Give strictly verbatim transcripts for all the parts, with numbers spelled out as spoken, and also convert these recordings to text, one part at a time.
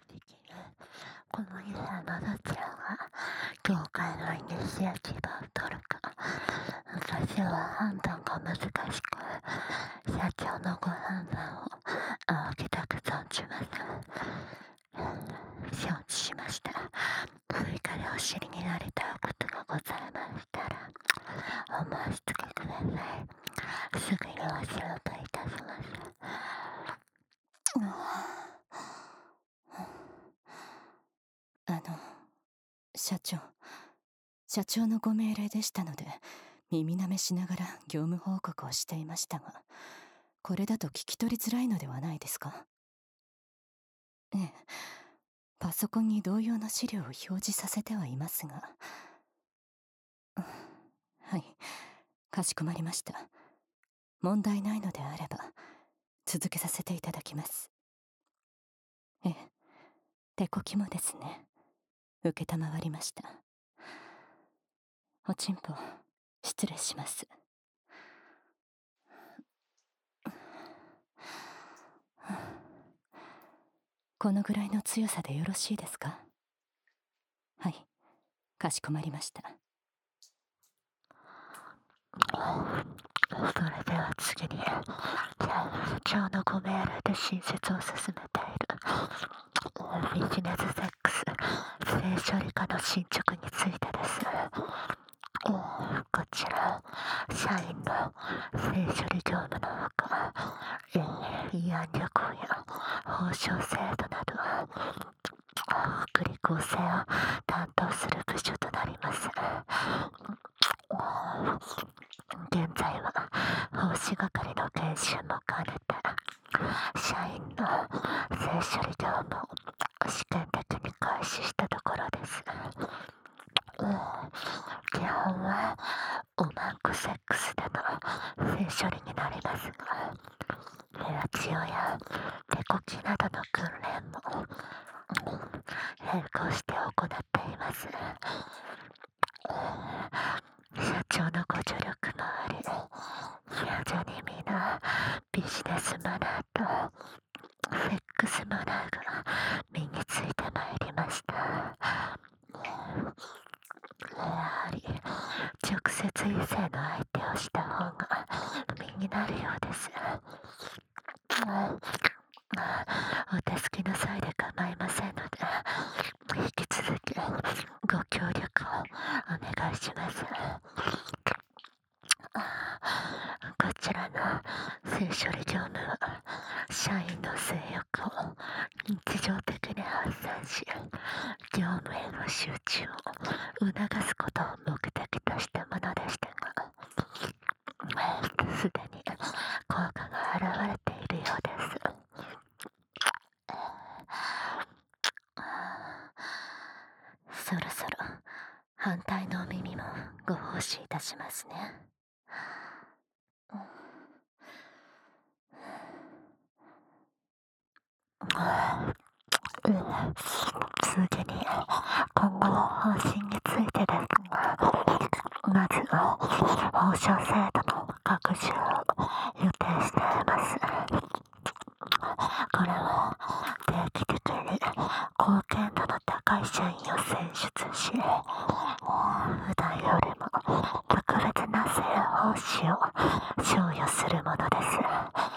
できる。この以上のどちらが業界のイニシアチブを取るか、私は判断が難しく、社長のご判断を仰ぎたく存じます。承知しました。追加でお知りになりたいことがございましたら、お申し付けください。すぐにお知らせいたします。 あの、社長、社長のご命令でしたので、耳なめしながら業務報告をしていましたが、これだと聞き取りづらいのではないですか？ええ、パソコンに同様の資料を表示させてはいますが、はい、かしこまりました。問題ないのであれば続けさせていただきます。ええ、手こきもですね。承りました。おちんぽ失礼します。このぐらいの強さでよろしいですか？はい、かしこまりました。 それでは次に、社長のご命令で新設を進めているビジネスセックス性処理課の進捗についてです。こちら、社員の性処理業務のほか、慰安旅行や報奨制度など、福利厚生を担当する部署となります。現在は奉仕係の研修も兼ねて、社員の性処理業務を試験的に開始したところです。基本はオマンクセックスでの性処理になりますが、ヘラチオや手こきなどの訓練も並行して行っています。社長のご助力もあり、徐々に皆ビジネスマナーとセックスマナーが身についてまいりました。やはり直接異性の相手をした方が身になるようです。お助けの際で構いませんので、引き続きご協力をお願いします。こちらの性処理業務は、社員の性欲を日常的に発散し、業務への集中を促すことを目的としたものでしたが、すでに効果が現れているようです。そろそろ反対のお耳もご奉仕いたしますね。次に、今後の方針についてですが、まずは報奨制度の拡充を予定しています。これは定期的に貢献度の高い社員を選出し、普段よりも特別な性報酬を賞与するものです。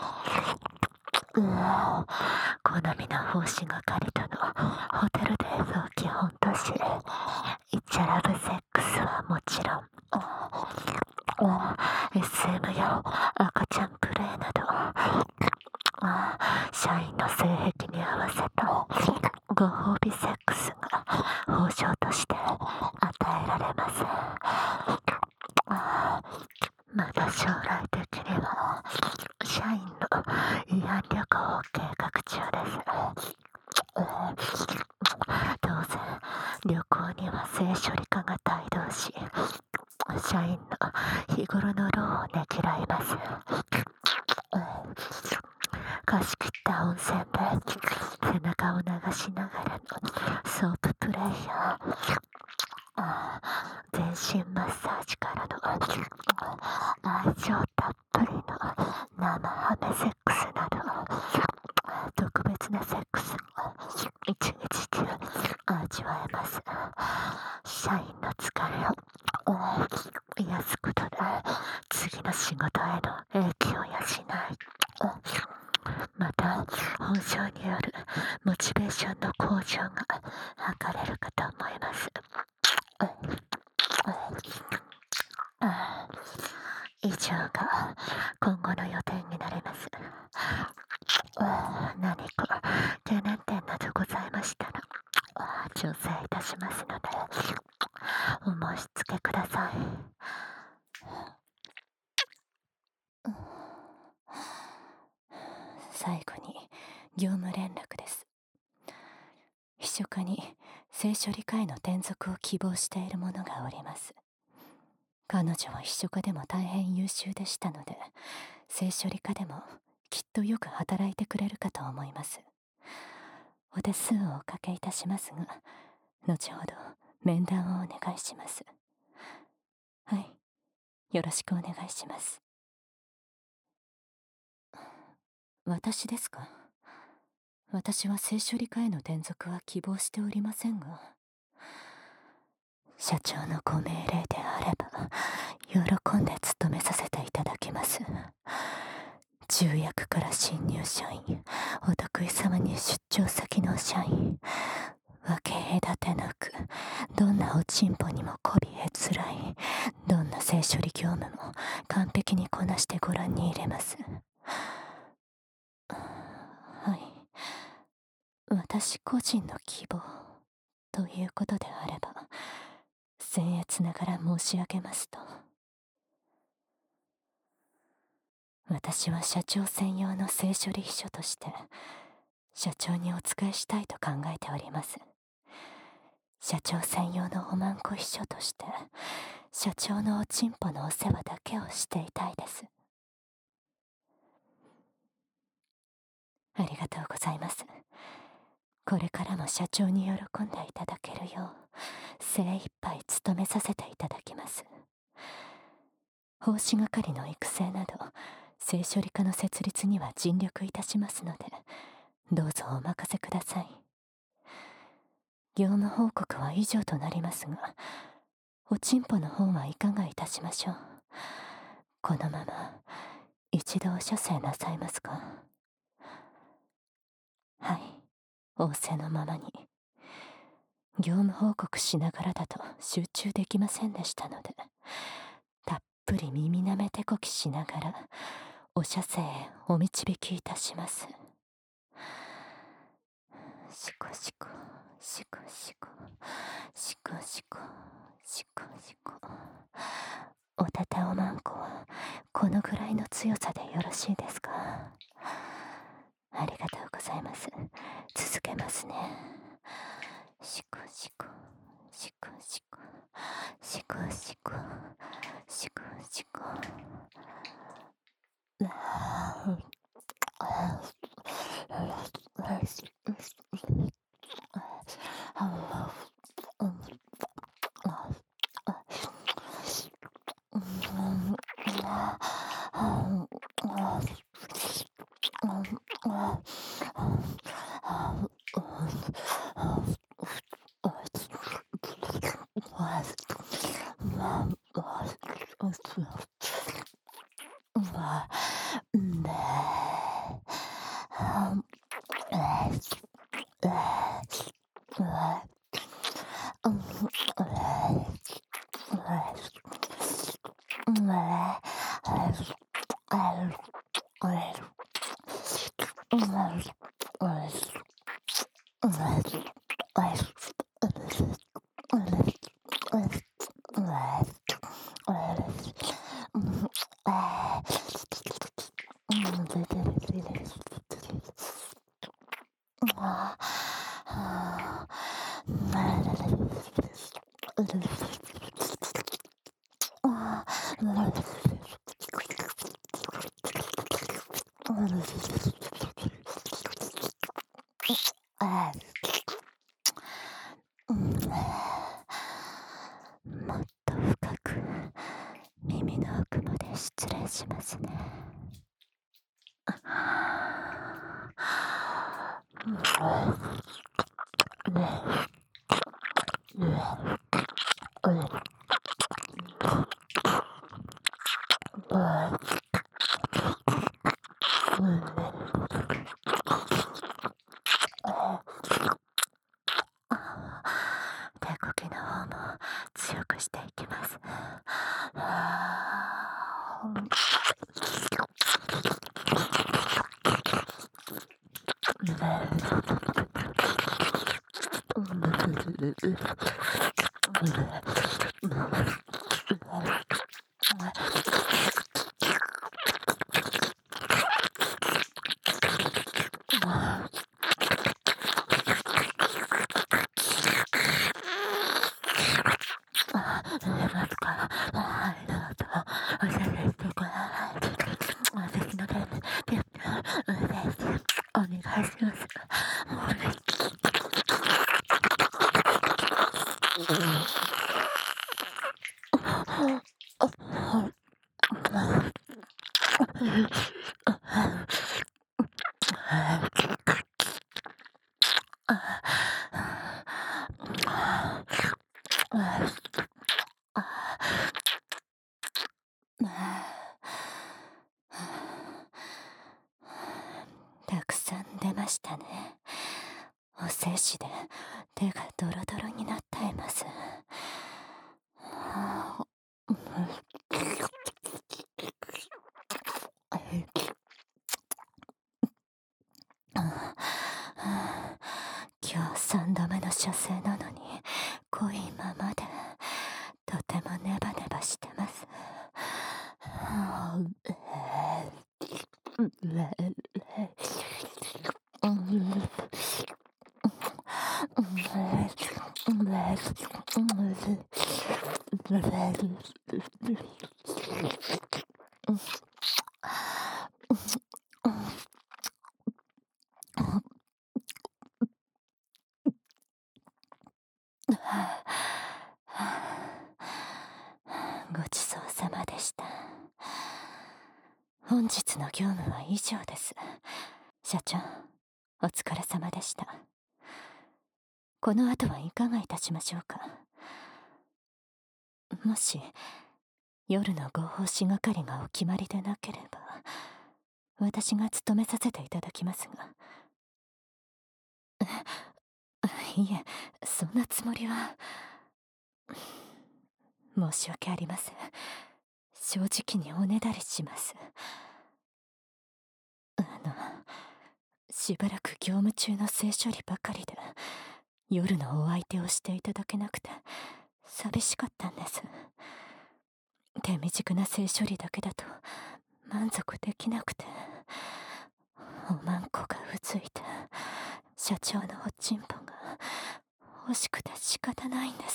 好みの奉仕係とのホテルデートを基本とし、イチャラブセックスはもちろん、エスエム や赤ちゃんプレイなど、社員の性癖に合わせたご褒美セックスが報奨として与えられます。また将来的には社員の慰安旅行を計画中です。当然、旅行には性処理課が帯同し、社員の日頃の労をねぎらいます。貸し切った温泉で背中を流しながらのソーププレイや全身マッサージからの愛情たっぷりの生ハメセックスなど特別なセックスを一日本性によるモチベーションの向上が図れるかと思います。以上が今後の予定になります。何か懸念点などございましたら調整いたしますのでお申し付けください。 最後に業務連絡です。秘書課に性処理課への転属を希望している者がおります。彼女は秘書課でも大変優秀でしたので、性処理課でもきっとよく働いてくれるかと思います。お手数をおかけいたしますが、後ほど面談をお願いします。はい、よろしくお願いします。私ですか？私は性処理課への転属は希望しておりませんが。社長のご命令であれば喜んで務めさせていただきます。重役から新入社員、お得意様に出張先の社員、分け隔てなくどんなおちんぽにもこびへつらい、どんな性処理業務も完璧にこなしてご覧に入れます。はい、私個人の希望ということであれば、僭越ながら申し上げますと、私は社長専用の性処理秘書として社長にお仕えしたいと考えております。社長専用のおまんこ秘書として社長のおちんぽのお世話だけをしていたいです。ありがとうございます。これからも社長に喜んでいただけるよう精一杯努めさせていただきます。奉仕係の育成など性処理課の設立には尽力いたしますので、どうぞお任せください。業務報告は以上となりますが、おちんぽの方はいかがいたしましょう。このまま一度お射精なさいますか？はい、仰せのままに。業務報告しながらだと集中できませんでしたので、たっぷり耳なめてこきしながらお射精へお導きいたします。しこしこしこしこしこしこしこしこ。おたておまんこはこのぐらいの強さでよろしいですか？ありがとうございます。続けますね。しこしこしこしこしこしこしこしこ。もっと深く耳の奥まで失礼しますね。 お願いします。 たくさん出ましたね。お精子で手がドロドロになっています。今日さんどめの射精なのに濃いままでとてもネバネバしてます。ごちそうさまでした。本日の業務は以上です。社長、お疲れ様でした。この後はいかがいたしましょうか。もし夜の合法士係がお決まりでなければ私が務めさせていただきますが。いえ、そんなつもりは。申し訳ありません。正直におねだりします。あのしばらく業務中の性処理ばかりで夜のお相手をしていただけなくて寂しかったんです。手短な性処理だけだと満足できなくて、おまんこがうついて社長のおちんぽが欲しくて仕方ないんです。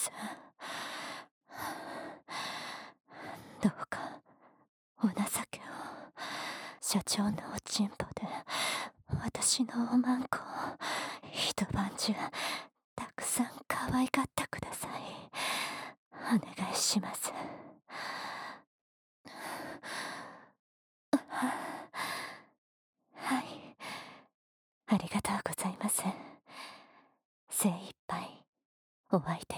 どうかお情けを。社長のおちんぽで私のおまんこを一晩中たくさん可愛がってください。お願いします。はい、ありがとうございます。精一杯お相手